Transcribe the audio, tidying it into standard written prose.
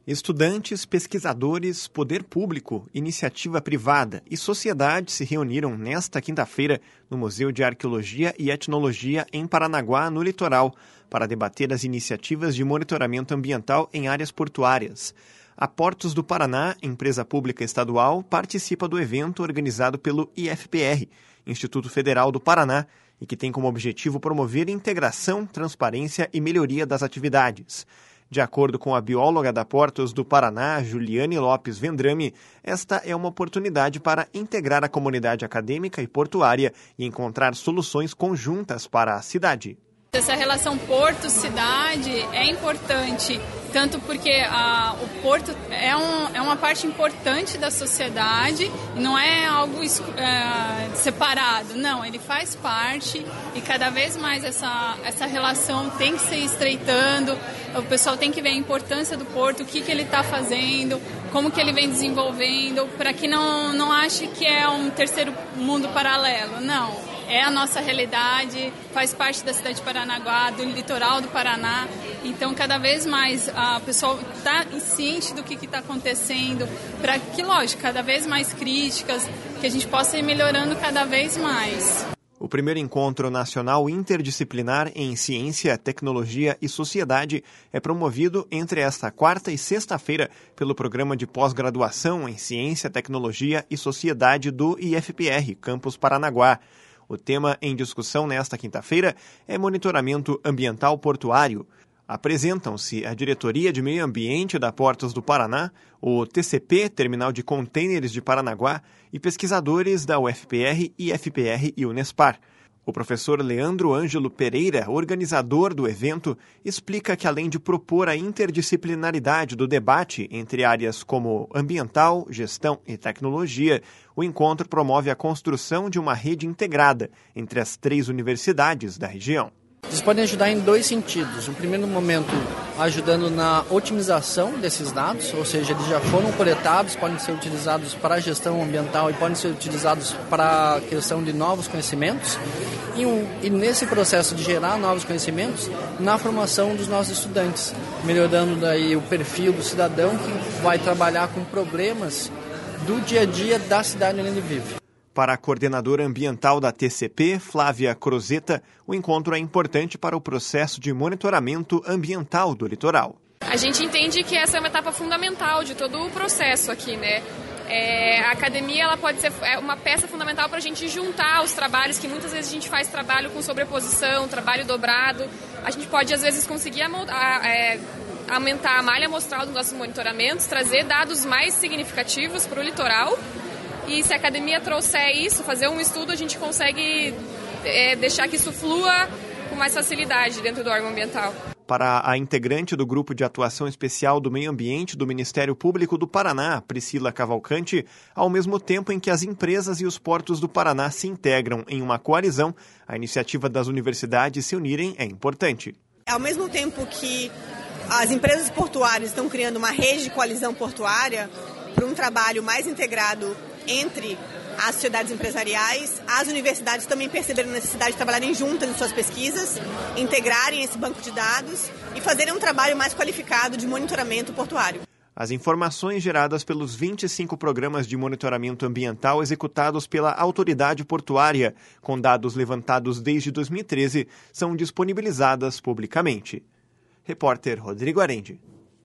Estudantes, pesquisadores, poder público, iniciativa privada e sociedade se reuniram nesta quinta-feira no Museu de Arqueologia e Etnologia em Paranaguá, no litoral, para debater as iniciativas de monitoramento ambiental em áreas portuárias. A Portos do Paraná, empresa pública estadual, participa do evento organizado pelo IFPR, Instituto Federal do Paraná, e que tem como objetivo promover integração, transparência e melhoria das atividades. De acordo com a bióloga da Portos do Paraná, Juliane Lopes Vendrame, esta é uma oportunidade para integrar a comunidade acadêmica e portuária e encontrar soluções conjuntas para a cidade. Essa relação porto-cidade é importante, tanto porque o porto é uma parte importante da sociedade e não é algo separado, não, ele faz parte e cada vez mais essa relação tem que ser estreitando, o pessoal tem que ver a importância do porto, o que ele está fazendo, como que ele vem desenvolvendo, para que não ache que é um terceiro mundo paralelo, não. É a nossa realidade, faz parte da cidade de Paranaguá, do litoral do Paraná. Então, cada vez mais o pessoal está ciente do que está acontecendo, para que, lógico, cada vez mais críticas, que a gente possa ir melhorando cada vez mais. O primeiro encontro nacional interdisciplinar em ciência, tecnologia e sociedade é promovido entre esta quarta e sexta-feira pelo Programa de Pós-Graduação em Ciência, Tecnologia e Sociedade do IFPR, Campus Paranaguá. O tema em discussão nesta quinta-feira é monitoramento ambiental portuário. Apresentam-se a Diretoria de Meio Ambiente da Portos do Paraná, o TCP, Terminal de Contêineres de Paranaguá, e pesquisadores da UFPR, IFPR e Unespar. O professor Leandro Ângelo Pereira, organizador do evento, explica que além de propor a interdisciplinaridade do debate entre áreas como ambiental, gestão e tecnologia, o encontro promove a construção de uma rede integrada entre as 3 universidades da região. Eles podem ajudar em 2 sentidos. No primeiro momento, ajudando na otimização desses dados, ou seja, eles já foram coletados, podem ser utilizados para a gestão ambiental e podem ser utilizados para a questão de novos conhecimentos. E nesse processo de gerar novos conhecimentos, na formação dos nossos estudantes, melhorando daí o perfil do cidadão que vai trabalhar com problemas do dia a dia da cidade onde ele vive. Para a coordenadora ambiental da TCP, Flávia Crozeta, o encontro é importante para o processo de monitoramento ambiental do litoral. A gente entende que essa é uma etapa fundamental de todo o processo aqui, né? A academia ela pode ser uma peça fundamental para a gente juntar os trabalhos, que muitas vezes a gente faz trabalho com sobreposição, trabalho dobrado. A gente pode, às vezes, conseguir aumentar a malha amostral dos nossos monitoramentos, trazer dados mais significativos para o litoral. E se a academia trouxer isso, fazer um estudo, a gente consegue deixar que isso flua com mais facilidade dentro do órgão ambiental. Para a integrante do Grupo de Atuação Especial do Meio Ambiente do Ministério Público do Paraná, Priscila Cavalcante, ao mesmo tempo em que as empresas e os portos do Paraná se integram em uma coalizão, a iniciativa das universidades se unirem é importante. Ao mesmo tempo que as empresas portuárias estão criando uma rede de coalizão portuária para um trabalho mais integrado entre as sociedades empresariais, as universidades também perceberam a necessidade de trabalharem juntas em suas pesquisas, integrarem esse banco de dados e fazerem um trabalho mais qualificado de monitoramento portuário. As informações geradas pelos 25 programas de monitoramento ambiental executados pela autoridade portuária, com dados levantados desde 2013, são disponibilizadas publicamente. Repórter Rodrigo Arendi.